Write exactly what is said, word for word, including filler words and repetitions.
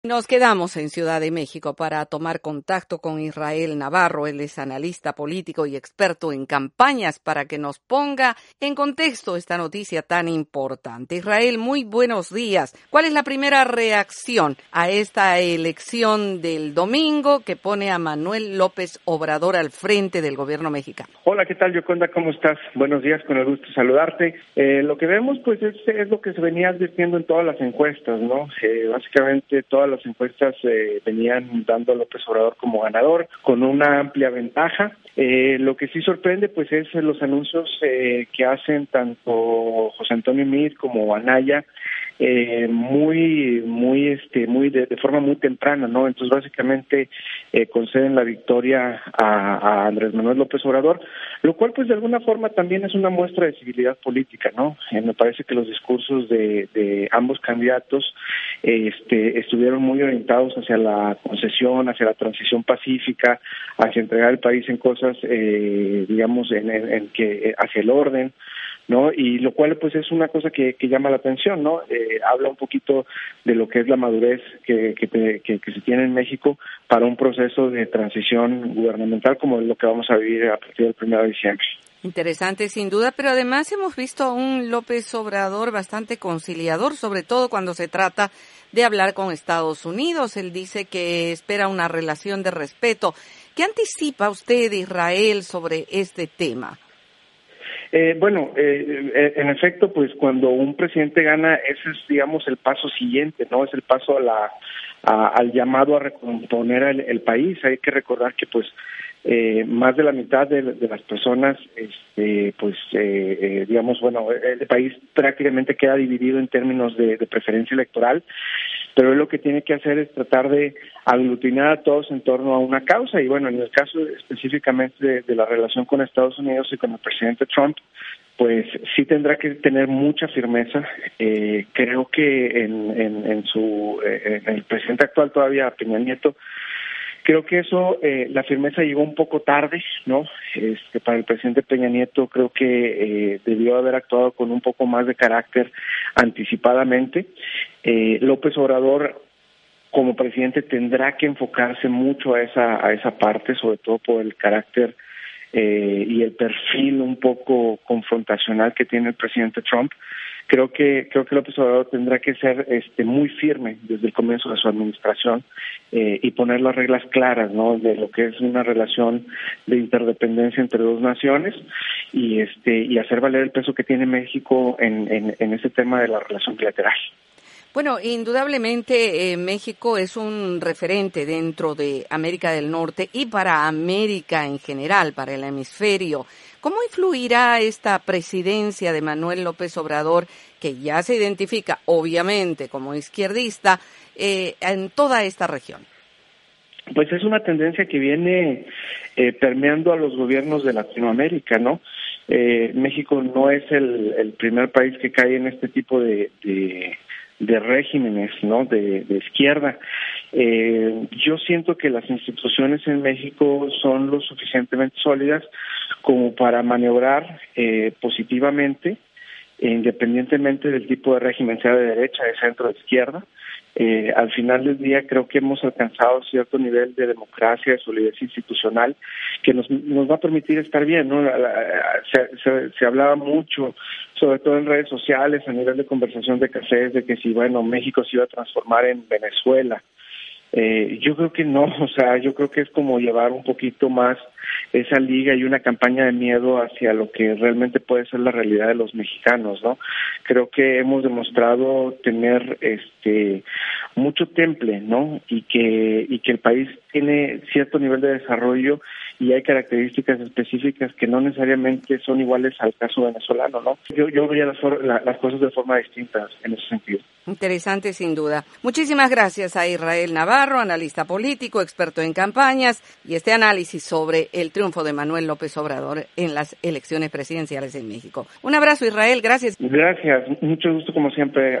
Nos quedamos en Ciudad de México para tomar contacto con Israel Navarro. Él es analista político y experto en campañas, para que nos ponga en contexto esta noticia tan importante. Israel, muy buenos días. ¿Cuál es la primera reacción a esta elección del domingo que pone a Manuel López Obrador al frente del gobierno mexicano? Hola, ¿qué tal, Yoconda? ¿Cómo estás? Buenos días, con el gusto de saludarte. Eh, lo que vemos, pues, es, es lo que se venía advirtiendo en todas las encuestas, ¿no? Eh, básicamente, todas las encuestas eh, venían dando a López Obrador como ganador, con una amplia ventaja. Eh, lo que sí sorprende, pues, es los anuncios eh, que hacen tanto José Antonio Meade como Anaya, eh, muy, muy, este, muy de, de forma muy temprana, ¿no? Entonces, básicamente, eh, conceden la victoria a, a Andrés Manuel López Obrador, lo cual, pues, de alguna forma también es una muestra de civilidad política, ¿no? Eh, me parece que los discursos de, de ambos candidatos este, estuvieron muy orientados hacia la concesión, hacia la transición pacífica, hacia entregar el país en cosas, eh, digamos, en, en, en que hacia el orden, ¿no? Y lo cual, pues, es una cosa que, que llama la atención, ¿no? Eh, habla un poquito de lo que es la madurez que, que, que, que se tiene en México para un proceso de transición gubernamental como lo que vamos a vivir a partir del primero de diciembre. Interesante, sin duda, pero además hemos visto a un López Obrador bastante conciliador, sobre todo cuando se trata de hablar con Estados Unidos. Él dice que espera una relación de respeto. ¿Qué anticipa usted, Israel, sobre este tema? Eh, bueno, eh, en efecto, pues cuando un presidente gana, ese es, digamos, el paso siguiente, ¿no? Es el paso a la, a, al llamado a recomponer el, el país. Hay que recordar que, pues, eh, más de la mitad de, de las personas, este, pues, eh, eh, digamos, bueno, el país prácticamente queda dividido en términos de, de preferencia electoral, pero él lo que tiene que hacer es tratar de aglutinar a todos en torno a una causa. Y bueno, en el caso específicamente de, de la relación con Estados Unidos y con el presidente Trump, pues sí tendrá que tener mucha firmeza. Eh, creo que en, en, en su eh, en el presidente actual todavía, Peña Nieto, creo que eso, eh, la firmeza llegó un poco tarde, ¿no? Este, para el presidente Peña Nieto creo que eh, debió haber actuado con un poco más de carácter anticipadamente. Eh, López Obrador, como presidente, tendrá que enfocarse mucho a esa a esa parte, sobre todo por el carácter eh, y el perfil un poco confrontacional que tiene el presidente Trump. Creo que creo que López Obrador tendrá que ser este muy firme desde el comienzo de su administración eh, y poner las reglas claras, ¿no? De lo que es una relación de interdependencia entre dos naciones y este y hacer valer el peso que tiene México en en, en ese tema de la relación bilateral. Bueno, indudablemente eh, México es un referente dentro de América del Norte y para América en general, para el hemisferio. ¿Cómo influirá esta presidencia de Manuel López Obrador, que ya se identifica obviamente como izquierdista, eh, en toda esta región? Pues es una tendencia que viene eh, permeando a los gobiernos de Latinoamérica, ¿no? Eh, México no es el, el primer país que cae en este tipo de... de de regímenes, ¿no? De, de izquierda. Eh, yo siento que las instituciones en México son lo suficientemente sólidas como para maniobrar eh, positivamente, independientemente del tipo de régimen, sea de derecha, de centro, de izquierda. Eh, al final del día creo que hemos alcanzado cierto nivel de democracia, de solidez institucional, que nos, nos va a permitir estar bien, ¿no? Se, se, se hablaba mucho, sobre todo en redes sociales, a nivel de conversación de cafés, de que si, bueno, México se iba a transformar en Venezuela. Eh, yo creo que no, o sea, yo creo que es como llevar un poquito más esa liga y una campaña de miedo hacia lo que realmente puede ser la realidad de los mexicanos, ¿no? Creo que hemos demostrado tener este mucho temple, ¿no? Y que y que el país tiene cierto nivel de desarrollo y hay características específicas que no necesariamente son iguales al caso venezolano, ¿no? Yo yo veía las, la, las cosas de forma distinta en ese sentido. Interesante, sin duda. Muchísimas gracias a Israel Navarro, analista político, experto en campañas, y este análisis sobre el triunfo de Manuel López Obrador en las elecciones presidenciales en México. Un abrazo, Israel, gracias. Gracias, mucho gusto como siempre.